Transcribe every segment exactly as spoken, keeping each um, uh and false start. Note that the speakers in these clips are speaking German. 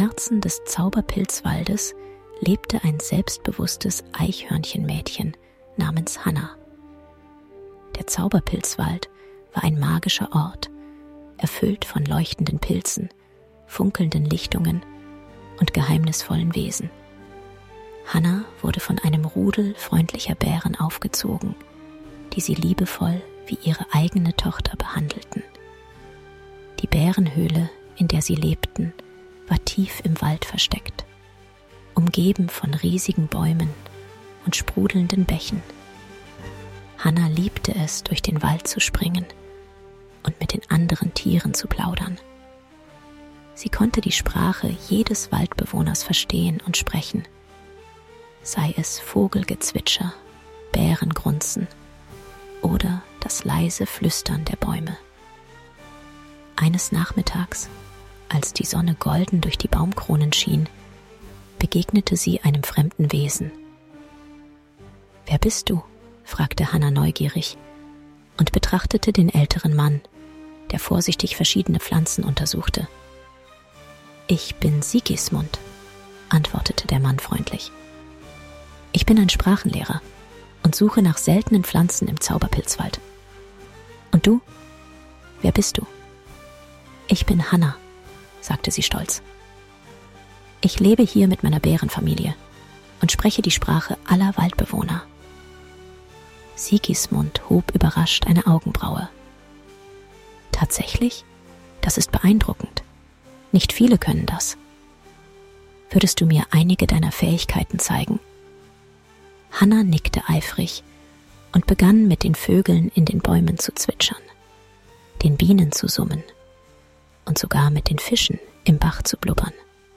Herzen des Zauberpilzwaldes lebte ein selbstbewusstes Eichhörnchenmädchen namens Hannah. Der Zauberpilzwald war ein magischer Ort, erfüllt von leuchtenden Pilzen, funkelnden Lichtungen und geheimnisvollen Wesen. Hannah wurde von einem Rudel freundlicher Bären aufgezogen, die sie liebevoll wie ihre eigene Tochter behandelten. Die Bärenhöhle, in der sie lebten, war tief im Wald versteckt, umgeben von riesigen Bäumen und sprudelnden Bächen. Hannah liebte es, durch den Wald zu springen und mit den anderen Tieren zu plaudern. Sie konnte die Sprache jedes Waldbewohners verstehen und sprechen, sei es Vogelgezwitscher, Bärengrunzen oder das leise Flüstern der Bäume. Eines Nachmittags, als die Sonne golden durch die Baumkronen schien, begegnete sie einem fremden Wesen. »Wer bist du?« fragte Hannah neugierig und betrachtete den älteren Mann, der vorsichtig verschiedene Pflanzen untersuchte. »Ich bin Sigismund«, antwortete der Mann freundlich. »Ich bin ein Sprachenlehrer und suche nach seltenen Pflanzen im Zauberpilzwald. Und du? Wer bist du?« »Ich bin Hannah«, sagte sie stolz. »Ich lebe hier mit meiner Bärenfamilie und spreche die Sprache aller Waldbewohner.« Sigismund hob überrascht eine Augenbraue. »Tatsächlich? Das ist beeindruckend. Nicht viele können das. Würdest du mir einige deiner Fähigkeiten zeigen?« Hannah nickte eifrig und begann mit den Vögeln in den Bäumen zu zwitschern, den Bienen zu summen und sogar mit den Fischen im Bach zu blubbern.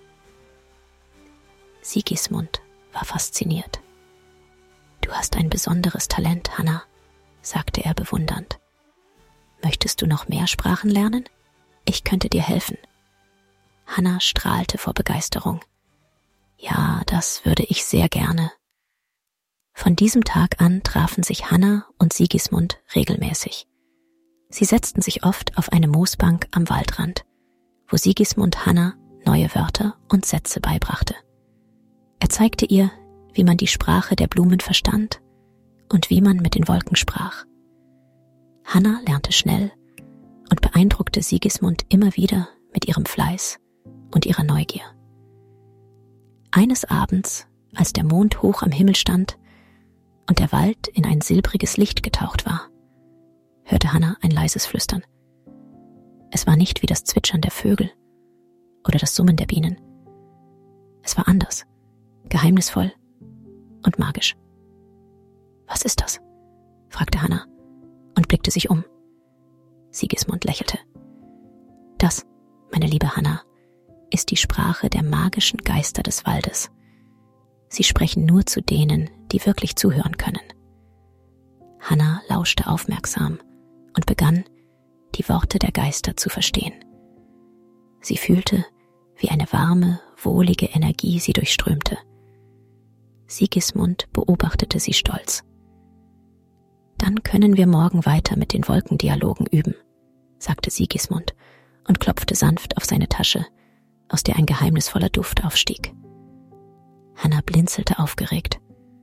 Sigismund war fasziniert. »Du hast ein besonderes Talent, Hannah«, sagte er bewundernd. »Möchtest du noch mehr Sprachen lernen? Ich könnte dir helfen.« Hannah strahlte vor Begeisterung. »Ja, das würde ich sehr gerne.« Von diesem Tag an trafen sich Hannah und Sigismund regelmäßig. Sie setzten sich oft auf eine Moosbank am Waldrand, wo Sigismund Hannah neue Wörter und Sätze beibrachte. Er zeigte ihr, wie man die Sprache der Blumen verstand und wie man mit den Wolken sprach. Hannah lernte schnell und beeindruckte Sigismund immer wieder mit ihrem Fleiß und ihrer Neugier. Eines Abends, als der Mond hoch am Himmel stand und der Wald in ein silbriges Licht getaucht war, hörte Hannah ein leises Flüstern. Es war nicht wie das Zwitschern der Vögel oder das Summen der Bienen. Es war anders, geheimnisvoll und magisch. »Was ist das?« fragte Hannah und blickte sich um. Sigismund lächelte. »Das, meine liebe Hannah, ist die Sprache der magischen Geister des Waldes. Sie sprechen nur zu denen, die wirklich zuhören können.« Hannah lauschte aufmerksam und begann, die Worte der Geister zu verstehen. Sie fühlte, wie eine warme, wohlige Energie sie durchströmte. Sigismund beobachtete sie stolz. »Dann können wir morgen weiter mit den Wolkendialogen üben«, sagte Sigismund und klopfte sanft auf seine Tasche, aus der ein geheimnisvoller Duft aufstieg. Hannah blinzelte aufgeregt.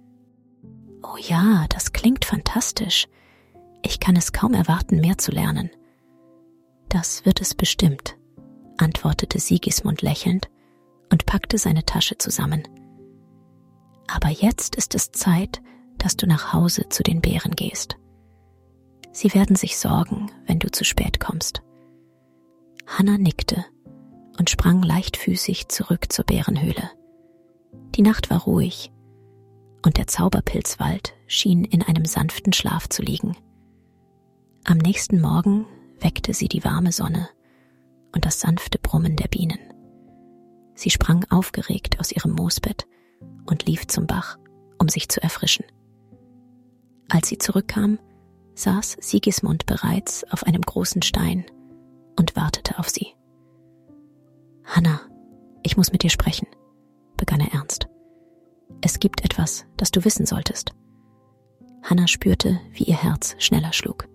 »Oh ja, das klingt fantastisch. Ich kann es kaum erwarten, mehr zu lernen.« »Das wird es bestimmt«, antwortete Sigismund lächelnd und packte seine Tasche zusammen. »Aber jetzt ist es Zeit, dass du nach Hause zu den Bären gehst. Sie werden sich sorgen, wenn du zu spät kommst.« Hannah nickte und sprang leichtfüßig zurück zur Bärenhöhle. Die Nacht war ruhig und der Zauberpilzwald schien in einem sanften Schlaf zu liegen. Am nächsten Morgen weckte sie die warme Sonne und das sanfte Brummen der Bienen. Sie sprang aufgeregt aus ihrem Moosbett und lief zum Bach, um sich zu erfrischen. Als sie zurückkam, saß Sigismund bereits auf einem großen Stein und wartete auf sie. »Hannah, ich muss mit dir sprechen«, begann er ernst. »Es gibt etwas, das du wissen solltest.« Hannah spürte, wie ihr Herz schneller schlug.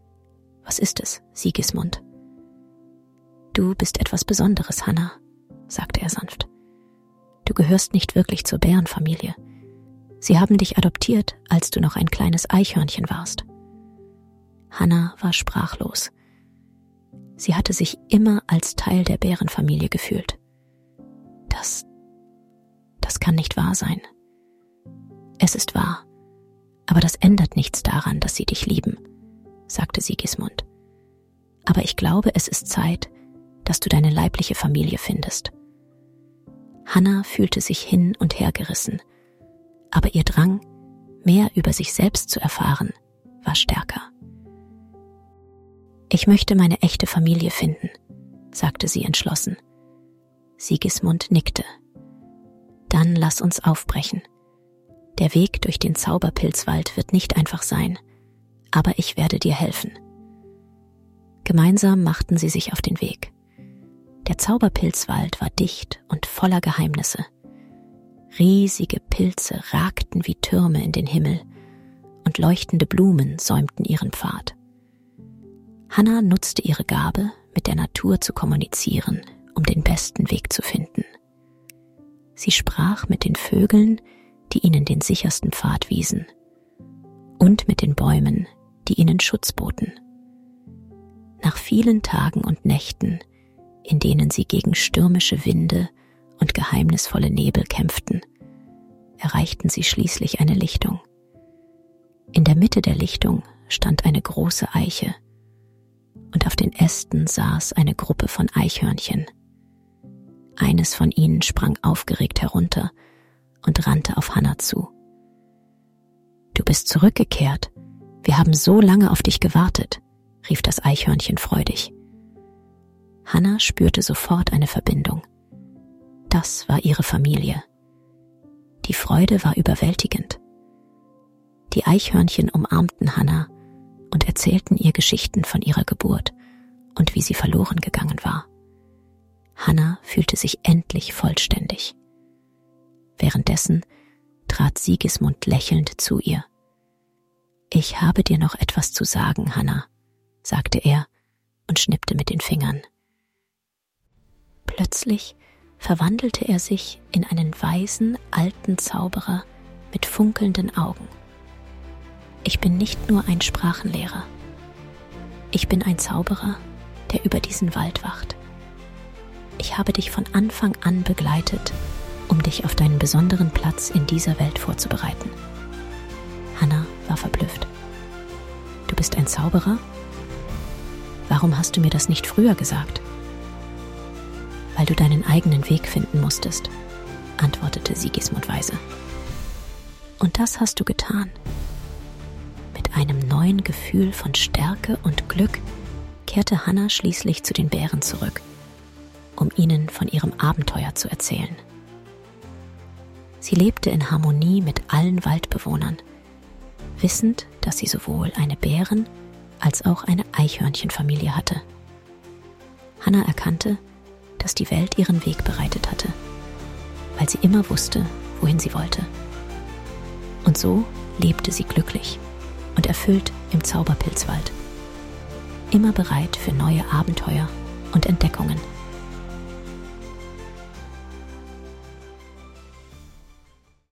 »Was ist es, Sigismund?« »Du bist etwas Besonderes, Hannah«, sagte er sanft. Du gehörst nicht wirklich zur Bärenfamilie. Sie haben dich adoptiert, als du noch ein kleines Eichhörnchen warst. Hannah war sprachlos. Sie hatte sich immer als Teil der Bärenfamilie gefühlt. Das, das kann nicht wahr sein. Es ist wahr, aber das ändert nichts daran, dass sie dich lieben, sagte Sigismund. Aber ich glaube, es ist Zeit, dass du deine leibliche Familie findest. Hannah fühlte sich hin und her gerissen, aber ihr Drang, mehr über sich selbst zu erfahren, war stärker. Ich möchte meine echte Familie finden, sagte sie entschlossen. Sigismund nickte. Dann lass uns aufbrechen. Der Weg durch den Zauberpilzwald wird nicht einfach sein, aber ich werde dir helfen. Gemeinsam machten sie sich auf den Weg. Der Zauberpilzwald war dicht und voller Geheimnisse. Riesige Pilze ragten wie Türme in den Himmel und leuchtende Blumen säumten ihren Pfad. Hannah nutzte ihre Gabe, mit der Natur zu kommunizieren, um den besten Weg zu finden. Sie sprach mit den Vögeln, die ihnen den sichersten Pfad wiesen, und mit den Bäumen, die ihnen Schutz boten. Nach vielen Tagen und Nächten, in denen sie gegen stürmische Winde und geheimnisvolle Nebel kämpften, erreichten sie schließlich eine Lichtung. In der Mitte der Lichtung stand eine große Eiche, und auf den Ästen saß eine Gruppe von Eichhörnchen. Eines von ihnen sprang aufgeregt herunter und rannte auf Hannah zu. »Du bist zurückgekehrt. Wir haben so lange auf dich gewartet«, rief das Eichhörnchen freudig. Hannah spürte sofort eine Verbindung. Das war ihre Familie. Die Freude war überwältigend. Die Eichhörnchen umarmten Hannah und erzählten ihr Geschichten von ihrer Geburt und wie sie verloren gegangen war. Hannah fühlte sich endlich vollständig. Währenddessen trat Sigismund lächelnd zu ihr. »Ich habe dir noch etwas zu sagen, Hannah«, sagte er und schnippte mit den Fingern. Plötzlich verwandelte er sich in einen weisen, alten Zauberer mit funkelnden Augen. »Ich bin nicht nur ein Sprachenlehrer. Ich bin ein Zauberer, der über diesen Wald wacht. Ich habe dich von Anfang an begleitet, um dich auf deinen besonderen Platz in dieser Welt vorzubereiten.« Hannah war verblüfft. »Du bist ein Zauberer? Warum hast du mir das nicht früher gesagt?« »Weil du deinen eigenen Weg finden musstest«, antwortete Sigismund weise. »Und das hast du getan.« Mit einem neuen Gefühl von Stärke und Glück kehrte Hannah schließlich zu den Bären zurück, um ihnen von ihrem Abenteuer zu erzählen. Sie lebte in Harmonie mit allen Waldbewohnern, wissend, dass sie sowohl eine Bären- als auch eine Eichhörnchenfamilie hatte. Hannah erkannte, dass die Welt ihren Weg bereitet hatte, weil sie immer wusste, wohin sie wollte. Und so lebte sie glücklich und erfüllt im Zauberpilzwald, immer bereit für neue Abenteuer und Entdeckungen.